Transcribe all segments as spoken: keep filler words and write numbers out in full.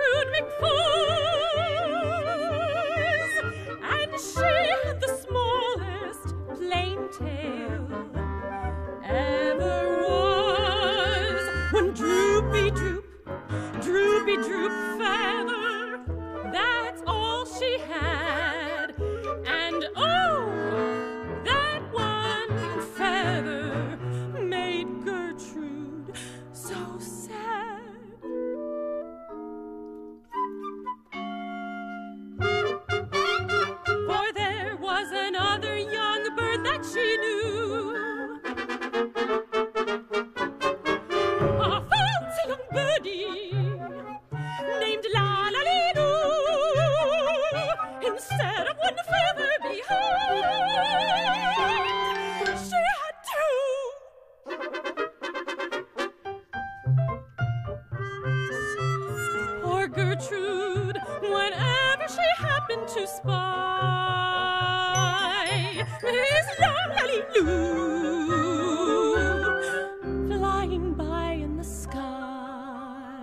Gertrude McFuzz, and she had the smallest plain tail ever was. One droopy droop, droopy droop feather, that's all she had. And oh, that one feather made Gertrude so sad. For there was another young bird that she knew, a fancy young birdie named La-la-lee-doo. Instead of one feather behind, she had two. Poor Gertrude, whenever she happened to spy Miss La-la-lee-doo flying by in the sky,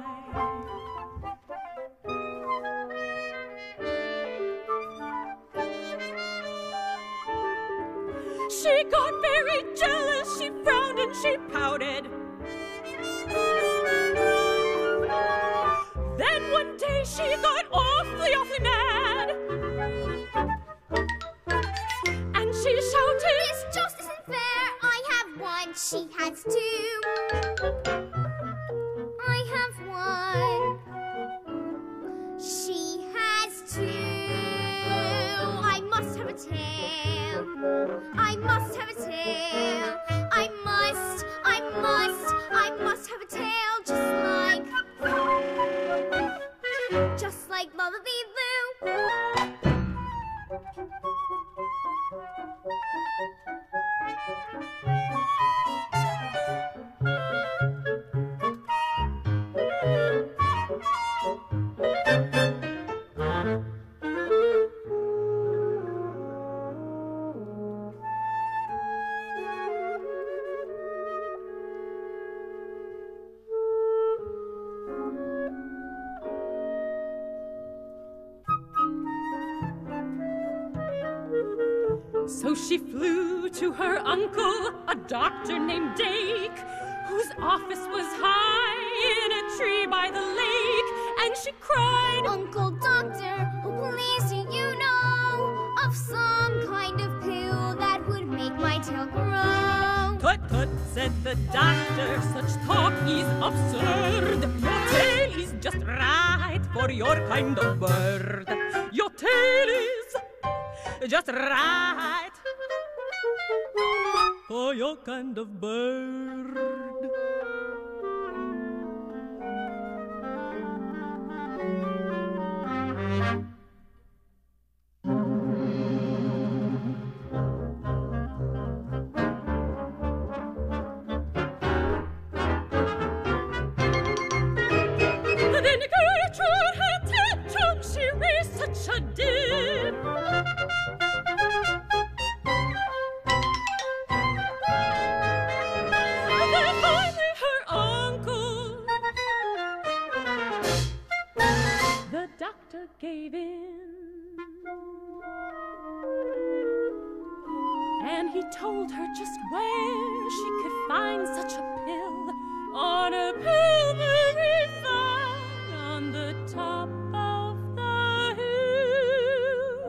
she got very jealous, she frowned and she pouted. Then one day she got awfully, awfully mad, and she shouted, This just isn't fair. I have one, she has two. I have one, she has two. I must have a tail. I must have a tail. I must, I must, I must have a tail, just like, just like La-la-lee-loo. So she flew to her uncle, a doctor named Dake, whose office was high in a tree by the lake, and she cried, Uncle Doctor, oh please do you know of some kind of pill that would make my tail grow? Tut tut, said the doctor, such talk is absurd. Your tail is just right for your kind of bird. Your tail is just right for your kind of bird. Then Gertrude had tantrum, she raised such a din. Then finally her uncle, the doctor, gave in, and he told her just where she could find such a pill on a pillory thing on the top of the hill.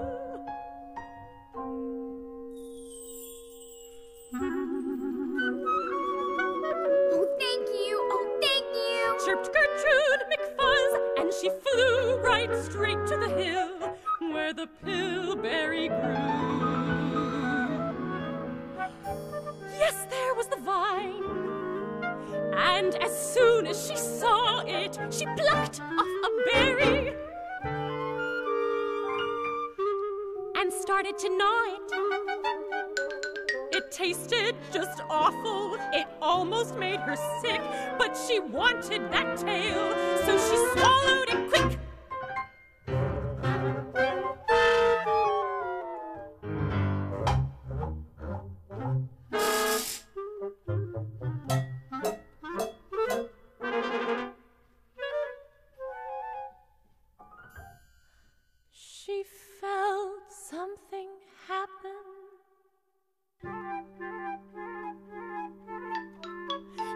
Oh, thank you, oh, thank you. Chirped Gertrude McFuzz, and she flew right straight to the hill where the pillberry grew. Yes, there was the vine, and as soon as she saw it, she plucked off a berry and started to gnaw it. It tasted just awful, it almost made her sick, but she wanted that tail, so she swallowed it quick.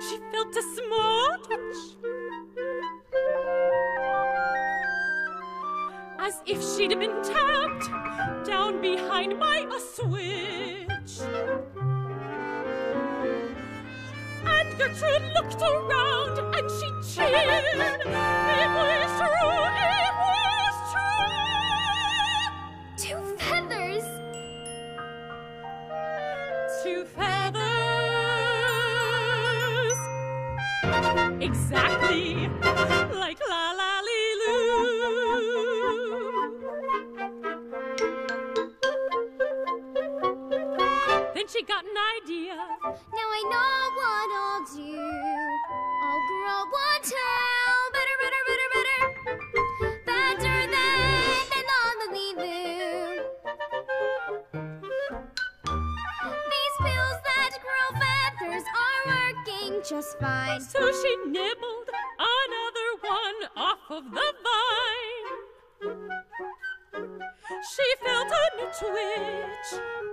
she felt a small touch, as if she'd been tapped down behind by a switch. And Gertrude looked around and she cheered. It was true, it was true. Two feathers. Two feathers. Exactly like La La Lee Loo. Then she got an idea. Now I know what I'll do. I'll grow one tail. Better, better, better, better. Better than, than La La Lee Loo. These pills that grow feathers are working just fine. So she nibbled another one off of the vine. She felt a new twitch.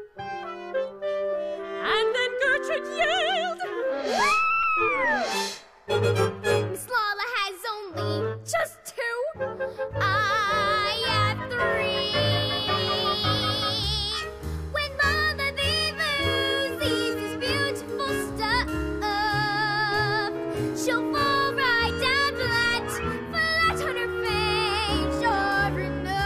And then Gertrude yelled, Miss Lala has only just two. I have three. When Lala Lee Loo sees this beautiful stuff, she'll fall right down flat, flat on her face, sure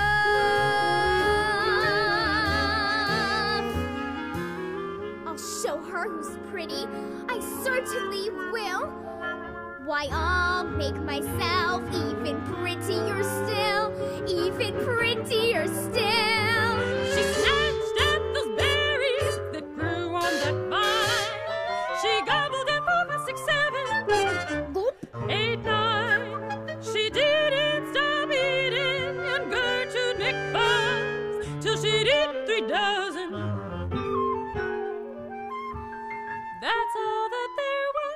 enough. I'll show her who's pretty. I certainly will. Why, I'll make myself even prettier still, even prettier still. she snatched at those berries that grew on that vine. She gobbled them for five, six, seven, Gulp. eight, nine. She didn't stop eating, and Gertrude McBuzz, till she'd eat three dozen. That's all that there was.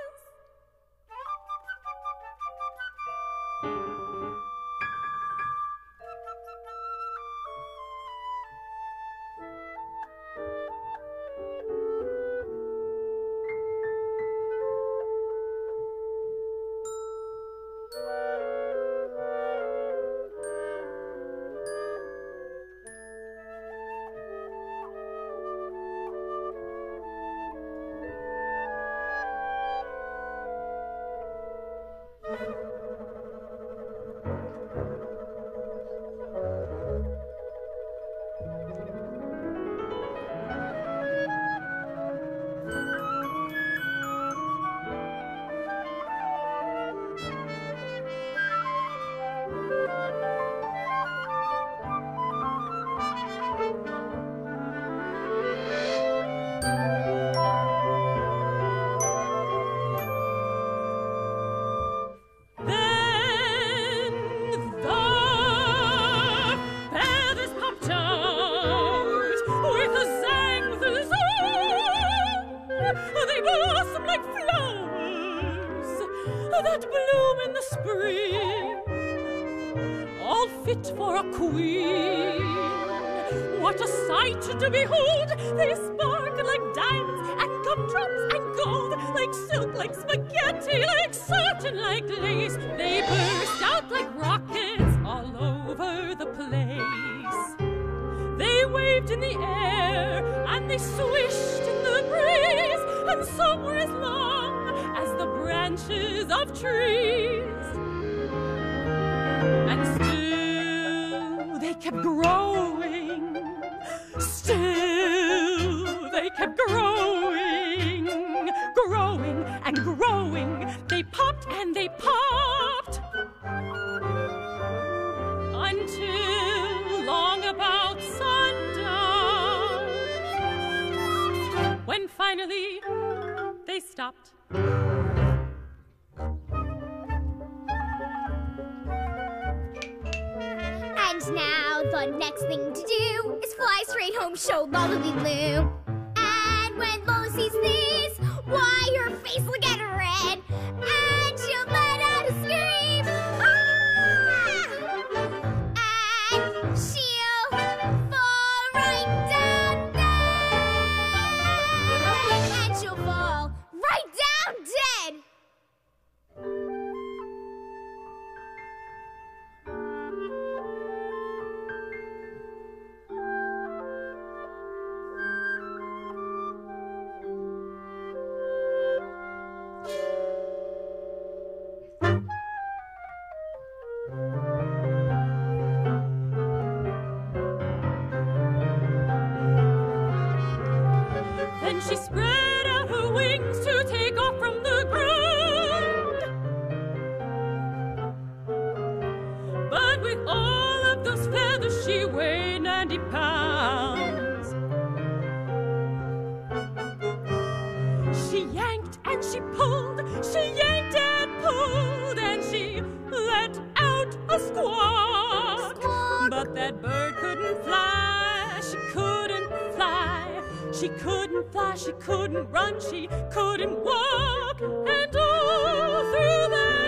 That bloom in the spring, all fit for a queen. What a sight to behold! They sparkle like diamonds and gumdrops and gold, like silk, like spaghetti, like satin, like lace. They burst out like rockets all over the place. They waved in the air and they swished in the breeze, and some were as long as the branches of trees. And still they kept growing. Still they kept growing, growing and growing. They popped and they popped until long about sundown, when finally they stopped. And now the next thing to do is fly straight home, show Lala Lee Loo. And when Lola sees this, why, her face will get red, and she'll let out a scream. Ah! And she'll fall right down dead. And she'll fall right down dead. those feathers, she weighed ninety pounds. She yanked and she pulled, she yanked and pulled, and she let out a squawk. Squawk. But that bird couldn't fly, she couldn't fly. She couldn't fly, she couldn't run, she couldn't walk. And all through that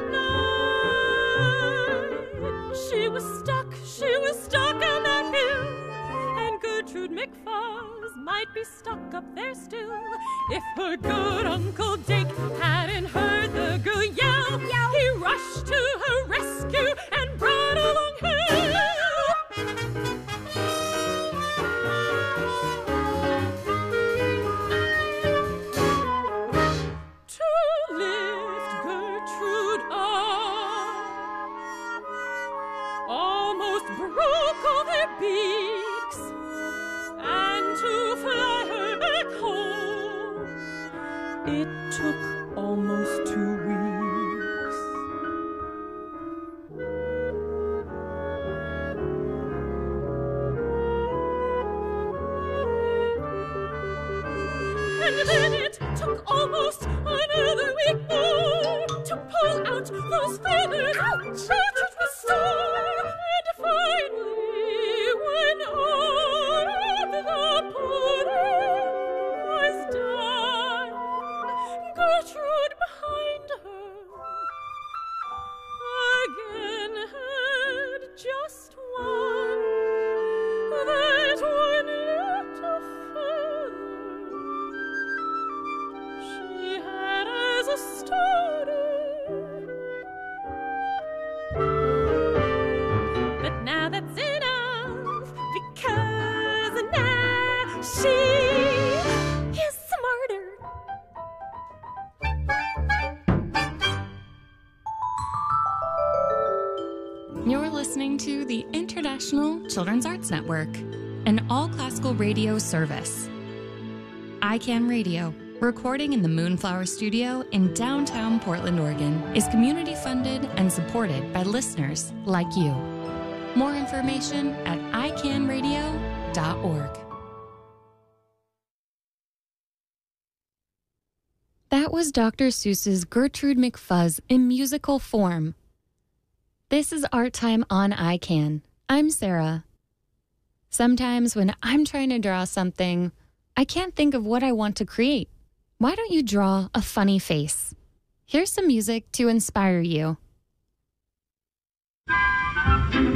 night, she was stuck, she was stuck on that hill. And Gertrude McFuzz might be stuck up there still if her good Uncle Dick hadn't heard the girl yell. Yell. He rushed to her rescue and brought along help. To lift Gertrude up, almost broke all their beaks, and to fly her back home, it took almost two weeks. And then it took almost another week more to pull out those feathers. Gertrude was sore, and finally, when all of the pulling was done, Gertrude behind her again had just one, that one little feather she had as a starter. But now that's enough, because now she is smarter. You're listening to the International Children's Arts Network, an all-classical radio service. I CAN Radio, recording in the Moonflower Studio in downtown Portland, Oregon, is community-funded and supported by listeners like you. More information at i can radio dot org. That was Doctor Seuss's Gertrude McFuzz in musical form. This is Art Time on iCan. I'm Sarah. Sometimes when I'm trying to draw something, I can't think of what I want to create. Why don't you draw a funny face? Here's some music to inspire you.